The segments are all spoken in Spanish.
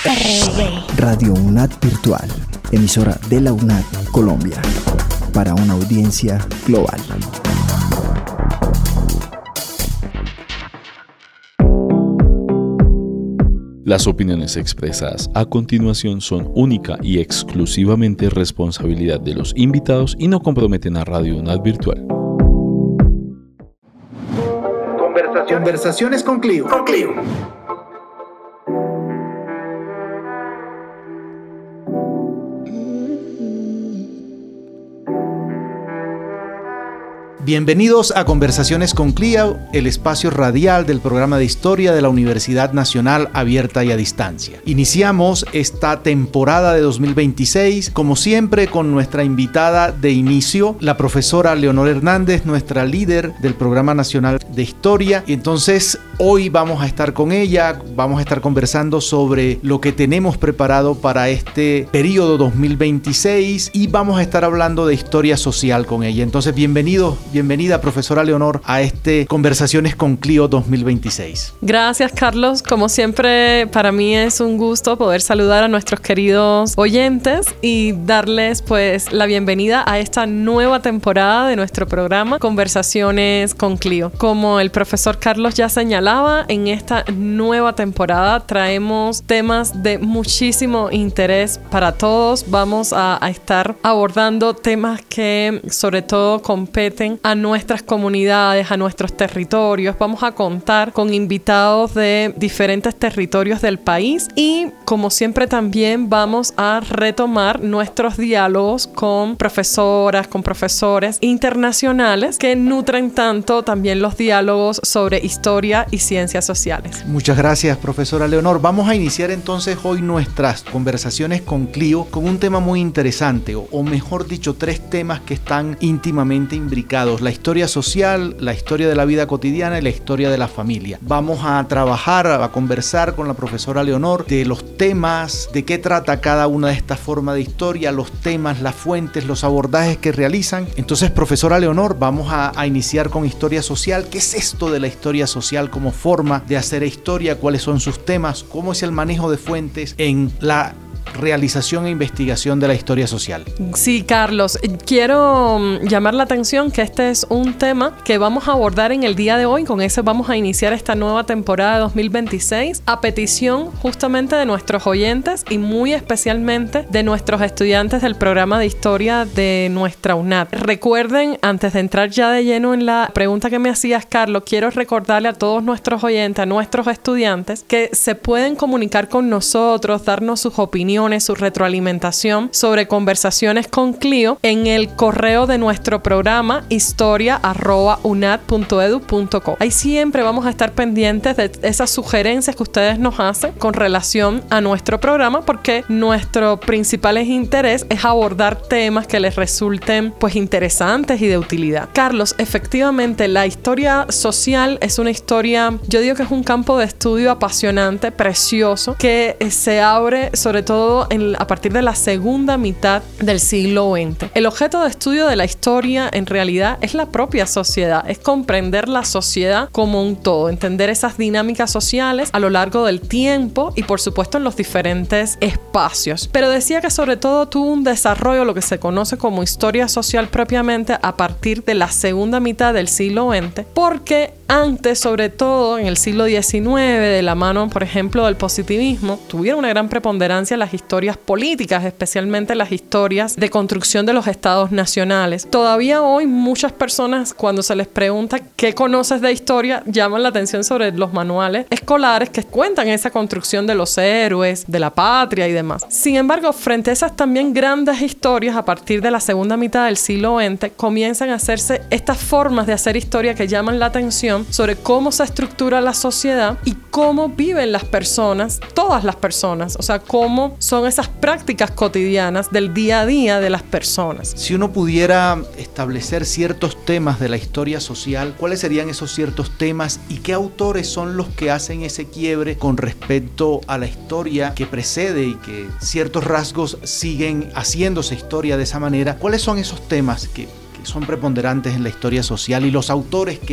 Radio UNAD Virtual, emisora de la UNAD Colombia, para una audiencia global. Las opiniones expresadas a continuación son única y exclusivamente responsabilidad de los invitados y no comprometen a Radio UNAD Virtual. Conversaciones con Clio. Bienvenidos a Conversaciones con Clio, el espacio radial del programa de Historia de la Universidad Nacional Abierta y a Distancia. Iniciamos esta temporada de 2026, como siempre, con nuestra invitada de inicio, la profesora Leonor Hernández, nuestra líder del Programa Nacional de Historia. Y entonces, hoy vamos a estar con ella, vamos a estar conversando sobre lo que tenemos preparado para este periodo 2026 y vamos a estar hablando de historia social con ella. Entonces, bienvenida, profesora Leonor, a este Conversaciones con Clio 2026. Gracias, Carlos. Como siempre, para mí es un gusto poder saludar a nuestros queridos oyentes y darles pues la bienvenida a esta nueva temporada de nuestro programa Conversaciones con Clio. Como el profesor Carlos ya señalaba, en esta nueva temporada traemos temas de muchísimo interés para todos. Vamos a estar abordando temas que sobre todo competen a nuestras comunidades, a nuestros territorios. Vamos a contar con invitados de diferentes territorios del país y, como siempre, también vamos a retomar nuestros diálogos con profesoras, con profesores internacionales que nutren tanto también los diálogos sobre historia y ciencias sociales. Muchas gracias, profesora Leonor. Vamos a iniciar entonces hoy nuestras conversaciones con Clio con un tema muy interesante, o mejor dicho, tres temas que están íntimamente imbricados: la historia social, la historia de la vida cotidiana y la historia de la familia. Vamos a trabajar, a conversar con la profesora Leonor de los temas, de qué trata cada una de estas formas de historia, los temas, las fuentes, los abordajes que realizan. Entonces, profesora Leonor, vamos a iniciar con historia social. ¿Qué es esto de la historia social como forma de hacer historia? ¿Cuáles son sus temas? ¿Cómo es el manejo de fuentes en la realización e investigación de la historia social? Sí, Carlos, quiero llamar la atención que este es un tema que vamos a abordar en el día de hoy. Con ese vamos a iniciar esta nueva temporada de 2026 a petición justamente de nuestros oyentes y muy especialmente de nuestros estudiantes del programa de historia de nuestra UNAD. Recuerden, antes de entrar ya de lleno en la pregunta que me hacías, Carlos, quiero recordarle a todos nuestros oyentes, a nuestros estudiantes, que se pueden comunicar con nosotros, darnos sus opiniones, su retroalimentación sobre Conversaciones con Clio en el correo de nuestro programa historia@unad.edu.co. Ahí siempre vamos a estar pendientes de esas sugerencias que ustedes nos hacen con relación a nuestro programa, porque nuestro principal interés es abordar temas que les resulten pues interesantes y de utilidad. Carlos, efectivamente la historia social es una historia, yo digo que es un campo de estudio apasionante, precioso, que se abre sobre todo a partir de la segunda mitad del siglo XX. El objeto de estudio de la historia en realidad es la propia sociedad, es comprender la sociedad como un todo, entender esas dinámicas sociales a lo largo del tiempo y por supuesto en los diferentes espacios. Pero decía que sobre todo tuvo un desarrollo, lo que se conoce como historia social propiamente, a partir de la segunda mitad del siglo XX, porque antes, sobre todo en el siglo XIX, de la mano, por ejemplo, del positivismo, tuvieron una gran preponderancia las historias políticas, especialmente las historias de construcción de los estados nacionales. Todavía hoy muchas personas, cuando se les pregunta qué conoces de historia, llaman la atención sobre los manuales escolares que cuentan esa construcción de los héroes, de la patria y demás. Sin embargo, frente a esas también grandes historias, a partir de la segunda mitad del siglo XX, comienzan a hacerse estas formas de hacer historia que llaman la atención sobre cómo se estructura la sociedad y cómo viven las personas, todas las personas, o sea, cómo son esas prácticas cotidianas del día a día de las personas. Si uno pudiera establecer ciertos temas de la historia social, ¿cuáles serían esos ciertos temas y qué autores son los que hacen ese quiebre con respecto a la historia que precede y que ciertos rasgos siguen haciéndose historia de esa manera? ¿Cuáles son esos temas que son preponderantes en la historia social y los autores que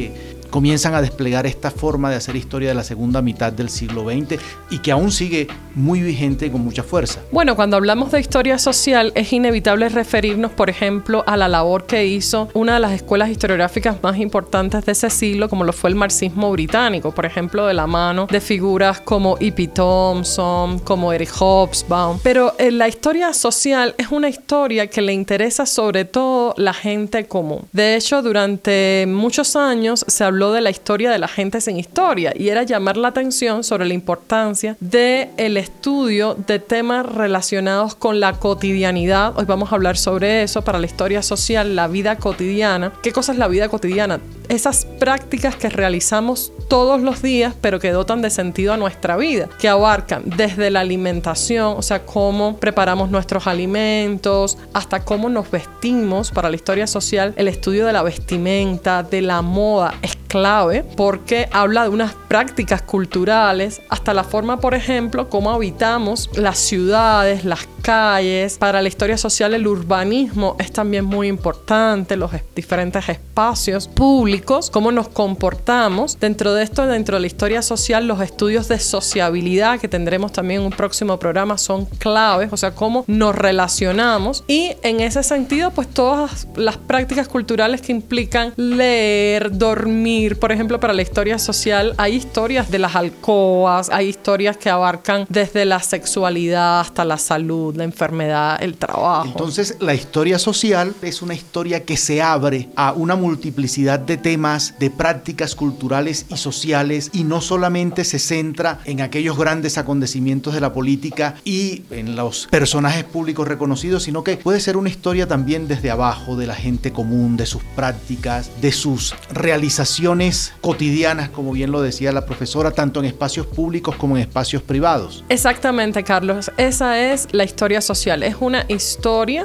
comienzan a desplegar esta forma de hacer historia de la segunda mitad del siglo XX y que aún sigue muy vigente y con mucha fuerza. Bueno, cuando hablamos de historia social es inevitable referirnos, por ejemplo, a la labor que hizo una de las escuelas historiográficas más importantes de ese siglo, como lo fue el marxismo británico, por ejemplo, de la mano de figuras como E.P. Thompson, como Eric Hobsbawm. Pero la historia social es una historia que le interesa sobre todo la gente común. De hecho, durante muchos años se habló de la historia de la gente sin historia y era llamar la atención sobre la importancia del estudio de temas relacionados con la cotidianidad. Hoy vamos a hablar sobre eso para la historia social, la vida cotidiana. ¿Qué cosa es la vida cotidiana? Esas prácticas que realizamos todos los días, pero que dotan de sentido a nuestra vida, que abarcan desde la alimentación, o sea, cómo preparamos nuestros alimentos, hasta cómo nos vestimos. Para la historia social, el estudio de la vestimenta, de la moda, es clave porque habla de unas prácticas culturales, hasta la forma, por ejemplo, cómo habitamos las ciudades, las calles. Para la historia social, el urbanismo es también muy importante, los diferentes espacios públicos, cómo nos comportamos. Dentro de esto, dentro de la historia social, los estudios de sociabilidad, que tendremos también en un próximo programa, son claves, o sea, cómo nos relacionamos. Y en ese sentido, pues todas las prácticas culturales que implican leer, dormir. Por ejemplo, para la historia social hay historias de las alcobas, hay historias que abarcan desde la sexualidad hasta la salud, la enfermedad, el trabajo. Entonces, la historia social es una historia que se abre a una multiplicidad de temas, de prácticas culturales y sociales, y no solamente se centra en aquellos grandes acontecimientos de la política y en los personajes públicos reconocidos, sino que puede ser una historia también desde abajo, de la gente común, de sus prácticas, de sus realizaciones cotidianas, como bien lo decía la profesora, tanto en espacios públicos como en espacios privados. Exactamente, Carlos. Esa es la historia social. Es una historia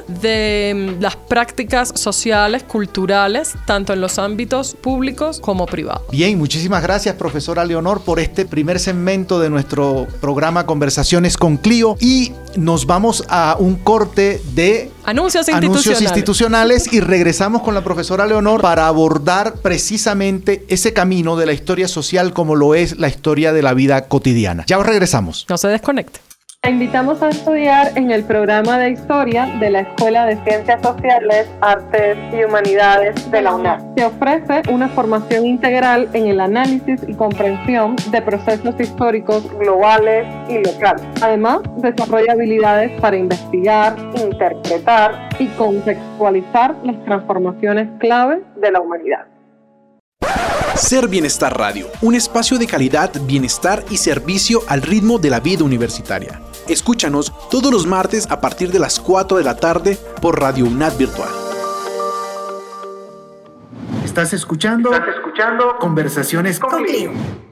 de las prácticas sociales, culturales, tanto en los ámbitos públicos como privados. Bien, muchísimas gracias, profesora Leonor, por este primer segmento de nuestro programa Conversaciones con Clio, y nos vamos a un corte de Anuncios institucionales y regresamos con la profesora Leonor para abordar precisamente ese camino de la historia social como lo es la historia de la vida cotidiana. Ya os regresamos. No se desconecte. Te invitamos a estudiar en el programa de Historia de la Escuela de Ciencias Sociales, Artes y Humanidades de la UNAD. Te ofrece una formación integral en el análisis y comprensión de procesos históricos globales y locales. Además, desarrolla habilidades para investigar, interpretar y contextualizar las transformaciones clave de la humanidad. Ser Bienestar Radio, un espacio de calidad, bienestar y servicio al ritmo de la vida universitaria. Escúchanos todos los martes a partir de las 4 de la tarde por Radio UNAD Virtual. ¿Estás escuchando? Conversaciones con Clio.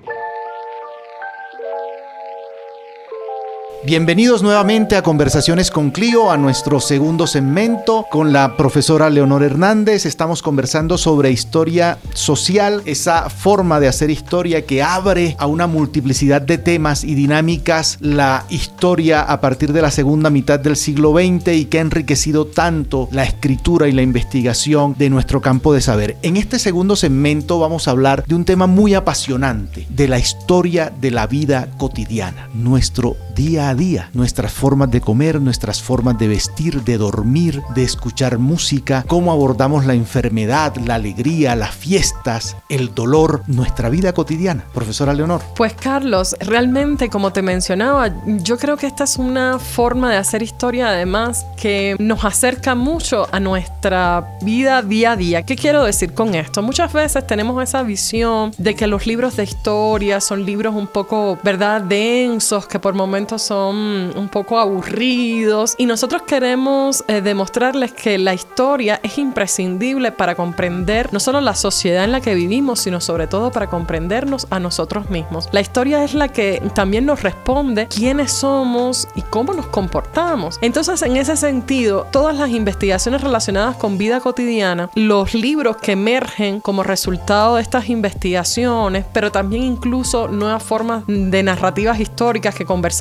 Bienvenidos nuevamente a Conversaciones con Clio, a nuestro segundo segmento con la profesora Leonor Hernández. Estamos conversando sobre historia social, esa forma de hacer historia que abre a una multiplicidad de temas y dinámicas la historia a partir de la segunda mitad del siglo XX y que ha enriquecido tanto la escritura y la investigación de nuestro campo de saber. En este segundo segmento vamos a hablar de un tema muy apasionante, de la historia de la vida cotidiana, nuestro día a día, nuestras formas de comer, nuestras formas de vestir, de dormir, de escuchar música, cómo abordamos la enfermedad, la alegría, las fiestas, el dolor, nuestra vida cotidiana. Profesora Leonor. Pues Carlos, realmente, como te mencionaba, yo creo que esta es una forma de hacer historia además que nos acerca mucho a nuestra vida día a día. ¿Qué quiero decir con esto? Muchas veces tenemos esa visión de que los libros de historia son libros un poco, ¿verdad?, densos, que por momentos son un poco aburridos, y nosotros queremos demostrarles que la historia es imprescindible para comprender no solo la sociedad en la que vivimos, sino sobre todo para comprendernos a nosotros mismos. La historia es la que también nos responde quiénes somos y cómo nos comportamos. Entonces, en ese sentido, todas las investigaciones relacionadas con vida cotidiana, los libros que emergen como resultado de estas investigaciones, pero también incluso nuevas formas de narrativas históricas que conversábamos en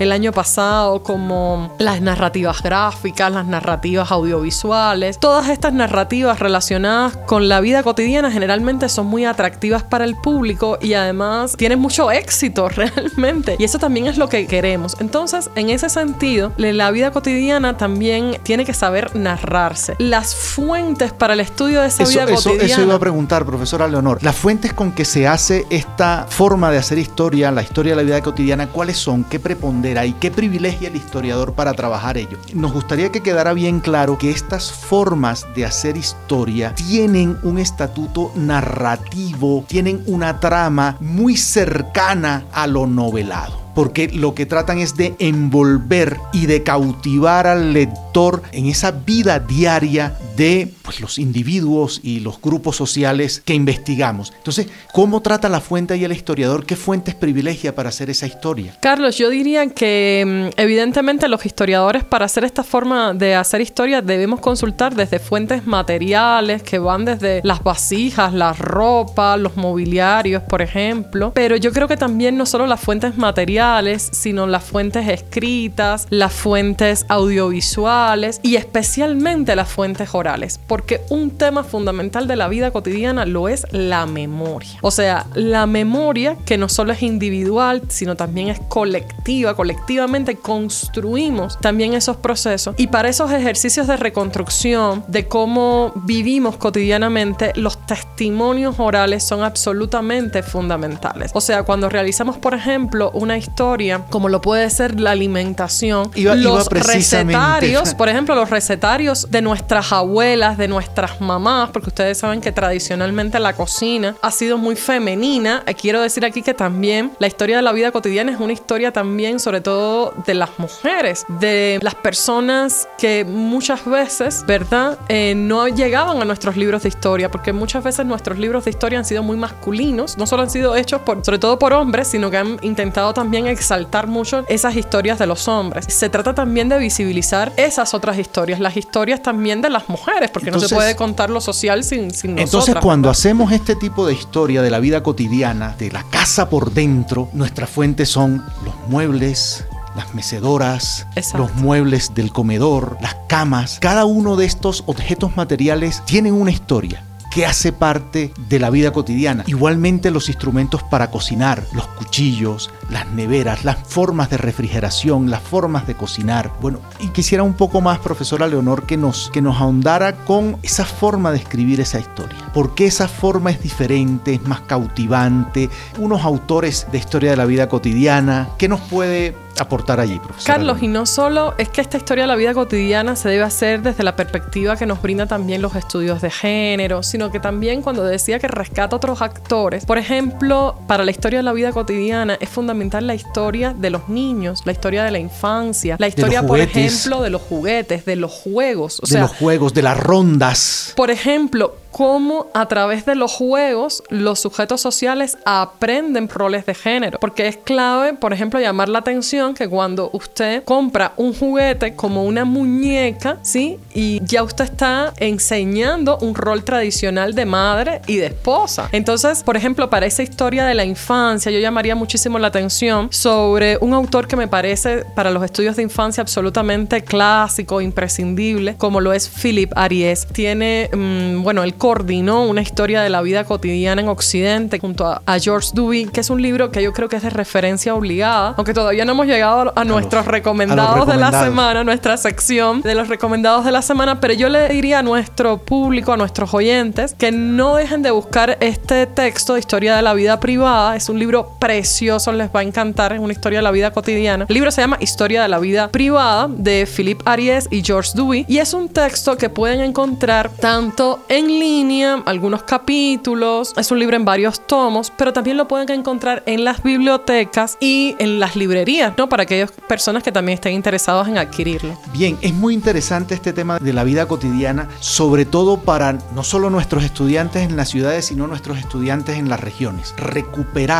el año pasado, como las narrativas gráficas, las narrativas audiovisuales. Todas estas narrativas relacionadas con la vida cotidiana generalmente son muy atractivas para el público y además tienen mucho éxito realmente. Y eso también es lo que queremos. Entonces, en ese sentido, la vida cotidiana también tiene que saber narrarse. Las fuentes para el estudio de esa vida cotidiana. Eso iba a preguntar, profesora Leonor. Las fuentes con que se hace esta forma de hacer historia, la historia de la vida cotidiana, ¿cuáles son? ¿Qué prepondera y qué privilegia el historiador para trabajar ello? Nos gustaría que quedara bien claro que estas formas de hacer historia tienen un estatuto narrativo, tienen una trama muy cercana a lo novelado, porque lo que tratan es de envolver y de cautivar al lector en esa vida diaria de los individuos y los grupos sociales que investigamos. Entonces, ¿cómo trata la fuente y el historiador? ¿Qué fuentes privilegia para hacer esa historia? Carlos, yo diría que evidentemente los historiadores, para hacer esta forma de hacer historia, debemos consultar desde fuentes materiales que van desde las vasijas, la ropa, los mobiliarios, por ejemplo. Pero yo creo que también no solo las fuentes materiales, sino las fuentes escritas, las fuentes audiovisuales y especialmente las fuentes orales, porque un tema fundamental de la vida cotidiana lo es la memoria. O sea, la memoria que no solo es individual, sino también es colectiva. Colectivamente construimos también esos procesos, y para esos ejercicios de reconstrucción de cómo vivimos cotidianamente, los testimonios orales son absolutamente fundamentales. O sea, cuando realizamos, por ejemplo, una historia, como lo puede ser la alimentación, los recetarios, por ejemplo, los recetarios de nuestras abuelas, de nuestras mamás, porque ustedes saben que tradicionalmente la cocina ha sido muy femenina. Quiero decir aquí que también la historia de la vida cotidiana es una historia también, sobre todo, de las mujeres, de las personas que muchas veces, ¿verdad?, no llegaban a nuestros libros de historia, porque muchas veces nuestros libros de historia han sido muy masculinos, no solo han sido hechos sobre todo por hombres, sino que han intentado también exaltar mucho esas historias de los hombres. Se trata también de visibilizar esas otras historias, las historias también de las mujeres, porque entonces, no se puede contar lo social sin nosotras. Entonces, cuando hacemos este tipo de historia de la vida cotidiana, de la casa por dentro, nuestras fuentes son los muebles, las mecedoras, exacto, los muebles del comedor, las camas. Cada uno de estos objetos materiales tienen una historia que hace parte de la vida cotidiana. Igualmente los instrumentos para cocinar, los cuchillos, las neveras, las formas de refrigeración, las formas de cocinar. Bueno, y quisiera un poco más, profesora Leonor, que nos ahondara con esa forma de escribir esa historia. ¿Por qué esa forma es diferente, es más cautivante? Unos autores de historia de la vida cotidiana, ¿qué nos puede aportar allí, profesora? Carlos, y no solo es que esta historia de la vida cotidiana se debe hacer desde la perspectiva que nos brinda también los estudios de género, sino que también, cuando decía que rescata otros actores, por ejemplo, para la historia de la vida cotidiana es fundamental la historia de los niños, la historia de la infancia, la historia, por ejemplo, de los juguetes, de los juegos, los juegos, de las rondas. Por ejemplo, cómo a través de los juegos los sujetos sociales aprenden roles de género, porque es clave, por ejemplo, llamar la atención que cuando usted compra un juguete como una muñeca, ¿sí?, y ya usted está enseñando un rol tradicional de madre y de esposa. Entonces, por ejemplo, para esa historia de la infancia, yo llamaría muchísimo la atención sobre un autor que me parece para los estudios de infancia absolutamente clásico, imprescindible, como lo es Philip Ariès. Tiene, él coordinó una historia de la vida cotidiana en Occidente junto a George Duby, que es un libro que yo creo que es de referencia obligada, aunque todavía no hemos llegado a nuestros recomendados de la semana, nuestra sección de los recomendados de la semana, pero yo le diría a nuestro público, a nuestros oyentes, que no dejen de buscar este texto de historia de la vida privada. Es un libro precioso, les va a encantar, es una historia de la vida cotidiana. El libro se llama Historia de la vida privada, de Philip Ariès y George Duby, y es un texto que pueden encontrar tanto en línea, algunos capítulos, es un libro en varios tomos, pero también lo pueden encontrar en las bibliotecas y en las librerías, ¿no?, para aquellas personas que también estén interesados en adquirirlo. Bien, es muy interesante este tema de la vida cotidiana, sobre todo para no solo nuestros estudiantes en las ciudades, sino nuestros estudiantes en las regiones. Recuperar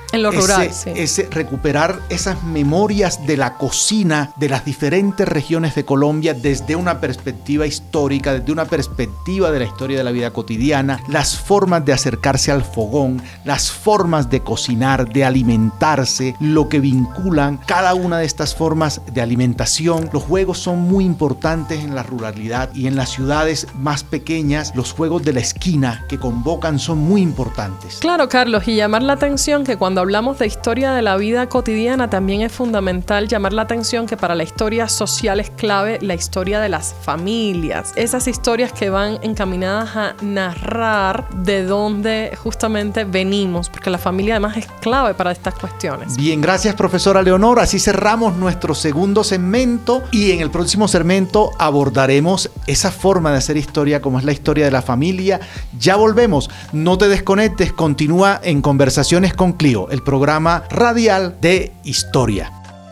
En lo rural, sí. Recuperar esas memorias de la cocina de las diferentes regiones de Colombia desde una perspectiva histórica, desde una perspectiva de la historia de la vida cotidiana, las formas de acercarse al fogón, las formas de cocinar, de alimentarse, lo que vinculan cada una de estas formas de alimentación. Los juegos son muy importantes en la ruralidad y en las ciudades más pequeñas. Los juegos de la esquina que convocan son muy importantes. Claro, Carlos, y llamar la atención que cuando hablamos de historia de la vida cotidiana también es fundamental llamar la atención que para la historia social es clave la historia de las familias. Esas historias que van encaminadas a narrar de dónde justamente venimos, porque la familia además es clave para estas cuestiones. Bien, gracias profesora Leonor. Así cerramos nuestro segundo segmento y en el próximo segmento abordaremos esa forma de hacer historia como es la historia de la familia. Ya volvemos. No te desconectes, continúa en Conversaciones con Clio, el programa radial de historia.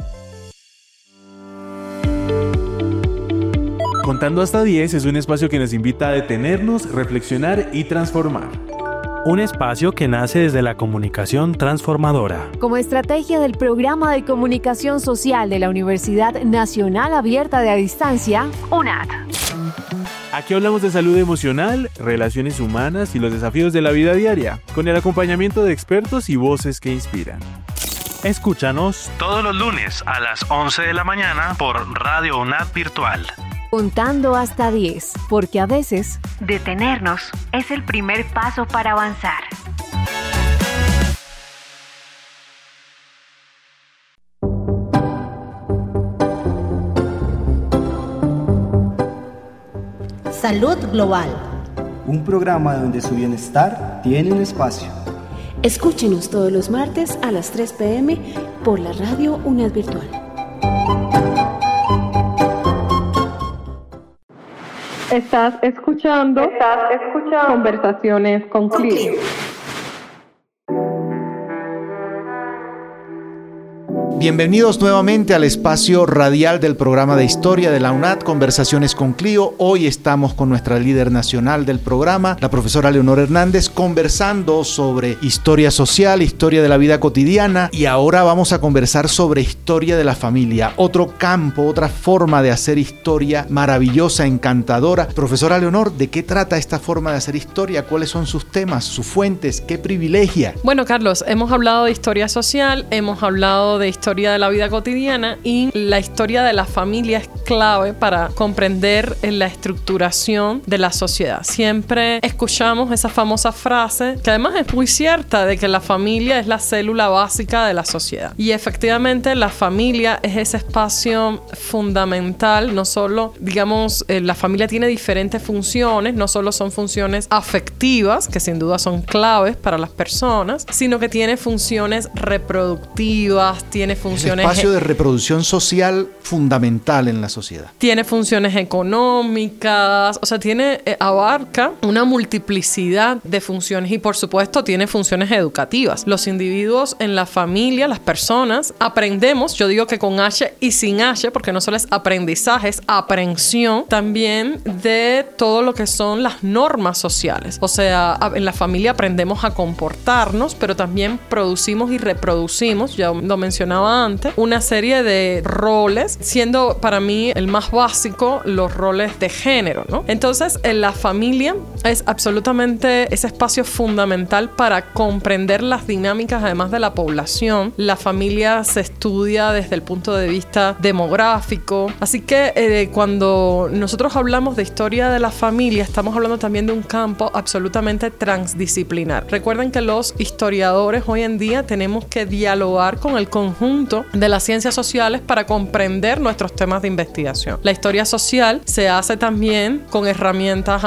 Contando hasta 10 es un espacio que nos invita a detenernos, reflexionar y transformar. Un espacio que nace desde la comunicación transformadora. Como estrategia del Programa de Comunicación Social de la Universidad Nacional Abierta de a Distancia, UNAD. Aquí hablamos de salud emocional, relaciones humanas y los desafíos de la vida diaria, con el acompañamiento de expertos y voces que inspiran. Escúchanos todos los lunes a las 11 de la mañana por Radio UNAD Virtual. Contando hasta 10, porque a veces detenernos es el primer paso para avanzar. Salud Global. Un programa donde su bienestar tiene un espacio. Escúchenos todos los martes a las 3 p.m. por la Radio UNAD Virtual. Estás escuchando Conversaciones con Clio. Bienvenidos nuevamente al espacio radial del programa de historia de la UNAD, Conversaciones con Clio. Hoy estamos con nuestra líder nacional del programa, la profesora Leonor Hernández, conversando sobre historia social, historia de la vida cotidiana, y ahora vamos a conversar sobre historia de la familia, otro campo, otra forma de hacer historia maravillosa, encantadora. Profesora Leonor, ¿de qué trata esta forma de hacer historia? ¿Cuáles son sus temas, sus fuentes? ¿Qué privilegia? Bueno, Carlos, hemos hablado de historia social, hemos hablado de historia de la vida cotidiana, y la historia de la familia es clave para comprender la estructuración de la sociedad. Siempre escuchamos esa famosa frase, que además es muy cierta, de que la familia es la célula básica de la sociedad. Y efectivamente la familia es ese espacio fundamental, no solo, digamos, la familia tiene diferentes funciones, no solo son funciones afectivas, que sin duda son claves para las personas, sino que tiene funciones reproductivas, tiene funciones... espacio de reproducción social fundamental en la sociedad. Tiene funciones económicas, o sea, abarca una multiplicidad de funciones y, por supuesto, tiene funciones educativas. Los individuos en la familia, las personas, aprendemos, yo digo que con H y sin H, porque no solo es aprendizaje, es aprehensión también de todo lo que son las normas sociales. O sea, en la familia aprendemos a comportarnos, pero también producimos y reproducimos, ya lo mencionaba antes, una serie de roles, siendo para mí el más básico los roles de género, ¿no? Entonces, en la familia es absolutamente ese espacio fundamental para comprender las dinámicas, además de la población. La familia se estudia desde el punto de vista demográfico. Así que cuando nosotros hablamos de historia de la familia, estamos hablando también de un campo absolutamente transdisciplinar. Recuerden que los historiadores hoy en día tenemos que dialogar con el conjunto de las ciencias sociales para comprender nuestros temas de investigación. La historia social se hace también con herramientas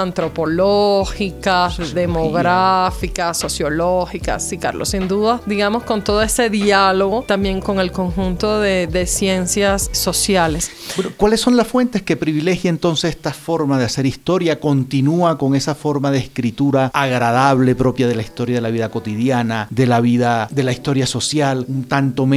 antropológicas, demográficas, sociológicas. Sí, Carlos, sin duda, digamos, con todo ese diálogo también con el conjunto de ciencias sociales. Bueno, ¿cuáles son las fuentes que privilegia entonces esta forma de hacer historia? ¿Continúa con esa forma de escritura agradable propia de la historia de la vida cotidiana, de la vida, de la historia social, un tanto menos farragosa,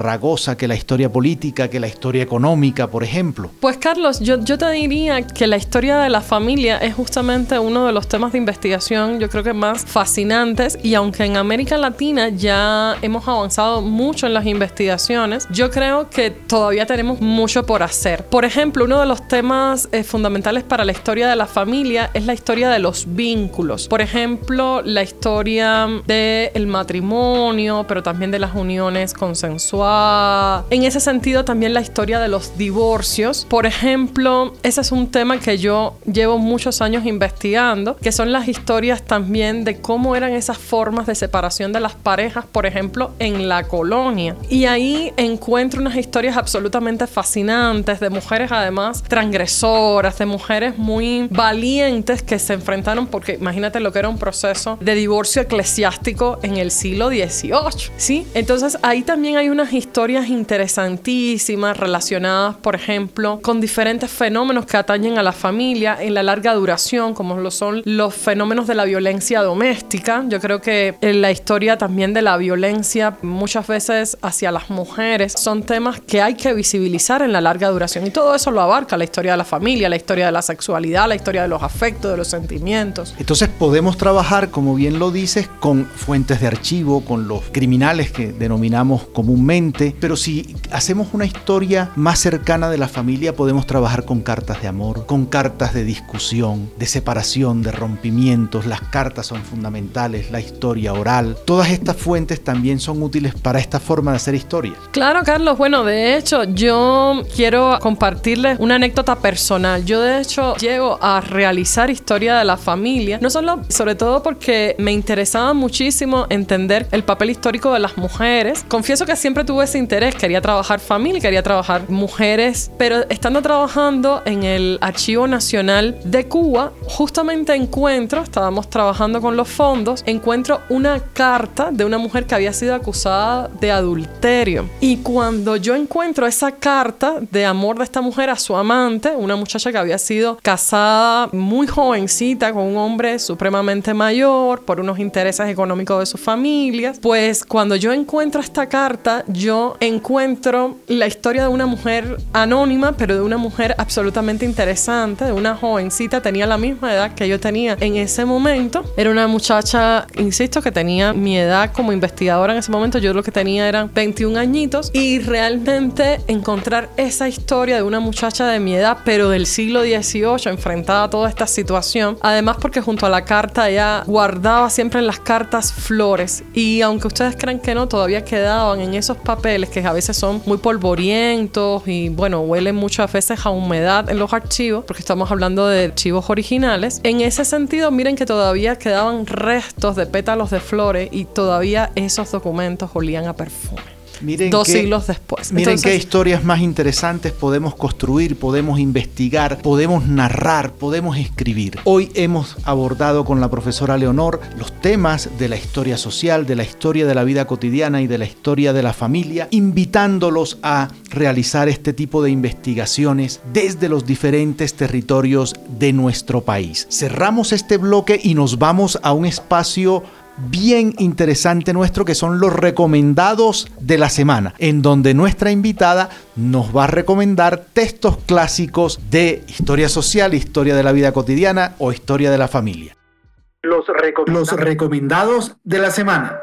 farragosa que la historia política, que la historia económica, por ejemplo? Pues Carlos, yo te diría que la historia de la familia es justamente uno de los temas de investigación, yo creo que más fascinantes, y aunque en América Latina ya hemos avanzado mucho en las investigaciones, yo creo que todavía tenemos mucho por hacer. Por ejemplo, uno de los temas fundamentales para la historia de la familia es la historia de los vínculos. Por ejemplo, la historia del matrimonio, pero también de las uniones consensuadas. En ese sentido, también la historia de los divorcios. Por ejemplo, ese es un tema que yo llevo muchos años investigando, que son las historias también de cómo eran esas formas de separación de las parejas, por ejemplo, en la colonia. Y ahí encuentro unas historias absolutamente fascinantes de mujeres, además, transgresoras, de mujeres muy valientes que se enfrentaron, porque imagínate lo que era un proceso de divorcio eclesiástico en el siglo XVIII, ¿sí? Entonces, ahí también hay unas historias interesantísimas relacionadas, por ejemplo, con diferentes fenómenos que atañen a la familia en la larga duración, como lo son los fenómenos de la violencia doméstica. Yo creo que la historia también de la violencia muchas veces hacia las mujeres son temas que hay que visibilizar en la larga duración, y todo eso lo abarca la historia de la familia, la historia de la sexualidad, la historia de los afectos, de los sentimientos. Entonces podemos trabajar, como bien lo dices, con fuentes de archivo, con los criminales que denominamos comúnmente, pero si hacemos una historia más cercana de la familia, podemos trabajar con cartas de amor, con cartas de discusión, de separación, de rompimientos. Las cartas son fundamentales, la historia oral. Todas estas fuentes también son útiles para esta forma de hacer historia. Claro, Carlos. Bueno, de hecho, yo quiero compartirles una anécdota personal. Yo, de hecho, llego a realizar historia de la familia, no solo, sobre todo porque me interesaba muchísimo entender el papel histórico de las mujeres. Confieso que siempre tuve ese interés, quería trabajar familia, quería trabajar mujeres, pero estando trabajando en el Archivo Nacional de Cuba, justamente estábamos trabajando con los fondos, encuentro una carta de una mujer que había sido acusada de adulterio. Y cuando yo encuentro esa carta de amor de esta mujer a su amante, una muchacha que había sido casada muy jovencita con un hombre supremamente mayor por unos intereses económicos de sus familias, pues cuando yo encuentro esta carta, yo encuentro la historia de una mujer anónima, pero de una mujer absolutamente interesante, de una jovencita, tenía la misma edad que yo tenía en ese momento. Era una muchacha, insisto, que tenía mi edad como investigadora en ese momento. Yo lo que tenía eran 21 añitos, y realmente encontrar esa historia de una muchacha de mi edad, pero del siglo XVIII, enfrentada a toda esta situación. Además, porque junto a la carta ella guardaba siempre en las cartas flores, y aunque ustedes crean que no, todavía quedaban en esos papeles que a veces son muy polvorientos y bueno, huelen muchas veces a humedad en los archivos, porque estamos hablando de archivos originales. En ese sentido, miren que todavía quedaban restos de pétalos de flores, y todavía esos documentos olían a perfume. Miren 2 siglos después. Miren qué historias más interesantes podemos construir, podemos investigar, podemos narrar, podemos escribir. Hoy hemos abordado con la profesora Leonor los temas de la historia social, de la historia de la vida cotidiana y de la historia de la familia, invitándolos a realizar este tipo de investigaciones desde los diferentes territorios de nuestro país. Cerramos este bloque y nos vamos a un espacio bien interesante nuestro, que son los recomendados de la semana, en donde nuestra invitada nos va a recomendar textos clásicos de historia social, historia de la vida cotidiana o historia de la familia. Los recomendados de la semana.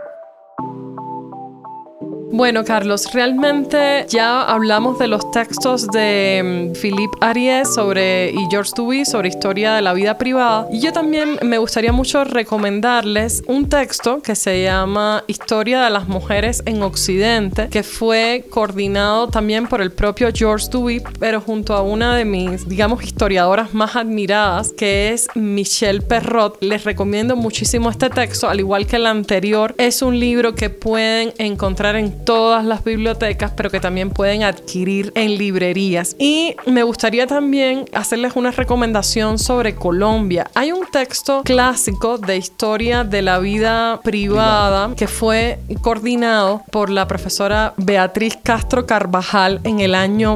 Bueno, Carlos, realmente ya hablamos de los textos de Philippe Ariès y Georges Duby sobre historia de la vida privada. Y yo también me gustaría mucho recomendarles un texto que se llama Historia de las mujeres en Occidente, que fue coordinado también por el propio Georges Duby, pero junto a una de mis, digamos, historiadoras más admiradas, que es Michelle Perrot. Les recomiendo muchísimo este texto, al igual que el anterior. Es un libro que pueden encontrar en todas las bibliotecas, pero que también pueden adquirir en librerías. Y me gustaría también hacerles una recomendación sobre Colombia. Hay un texto clásico de historia de la vida privada que fue coordinado por la profesora Beatriz Castro Carvajal en el año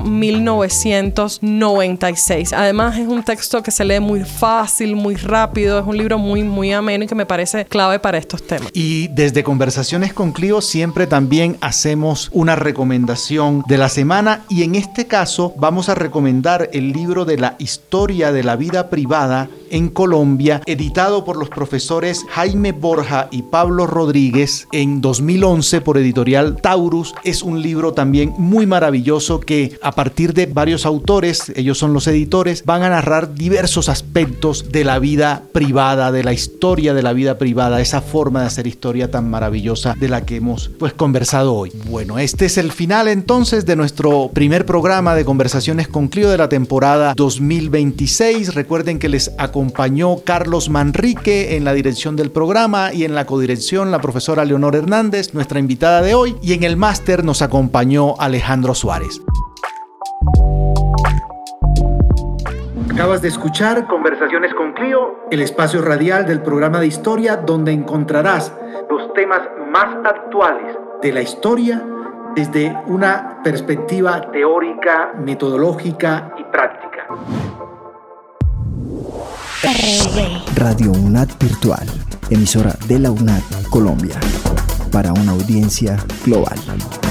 1996. Además, es un texto que se lee muy fácil, muy rápido. Es un libro muy ameno y que me parece clave para estos temas. Y desde Conversaciones con Clio siempre también hacemos hacemos una recomendación de la semana y en este caso vamos a recomendar el libro de la historia de la vida privada en Colombia, editado por los profesores Jaime Borja y Pablo Rodríguez en 2011 por editorial Taurus. Es un libro también muy maravilloso que a partir de varios autores, ellos son los editores, van a narrar diversos aspectos de la vida privada, de la historia de la vida privada, esa forma de hacer historia tan maravillosa de la que hemos conversado hoy. Bueno, este es el final entonces de nuestro primer programa de Conversaciones con Clio de la temporada 2026. Recuerden que les acompañó Carlos Manrique en la dirección del programa y en la codirección la profesora Leonor Hernández, nuestra invitada de hoy, y en el máster nos acompañó Alejandro Suárez. Acabas de escuchar Conversaciones con Clio, el espacio radial del programa de historia donde encontrarás los temas más actuales de la historia desde una perspectiva teórica, metodológica y práctica. Radio UNAD Virtual, emisora de la UNAD Colombia, para una audiencia global.